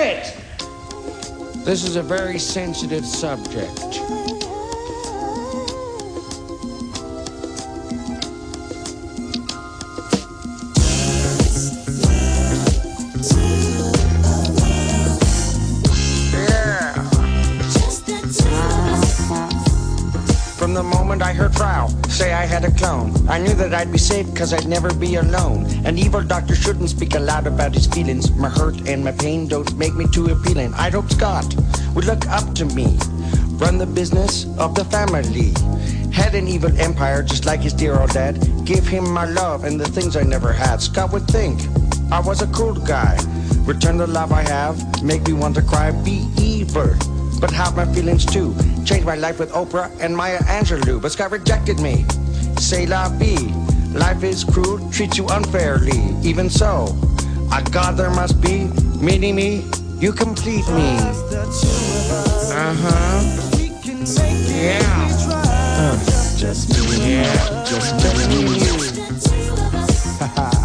it! This is a very sensitive subject. From the moment I heard Frau say I had a clone, I knew that I'd be safe cause I'd never be alone. An evil doctor shouldn't speak aloud about his feelings. My hurt and my pain don't make me too appealing. I'd hope Scott would look up to me, run the business of the family. Had an evil empire just like his dear old dad. Give him my love and the things I never had. Scott would think I was a cool guy. Return the love I have, make me want to cry. Be evil, but have my feelings too. Changed my life with Oprah and Maya Angelou, but Scott rejected me. C'est la vie. Life is cruel, treats you unfairly. Even so, a God there must be. Mini me, you complete me. Yeah. Just me. Yeah. Just me.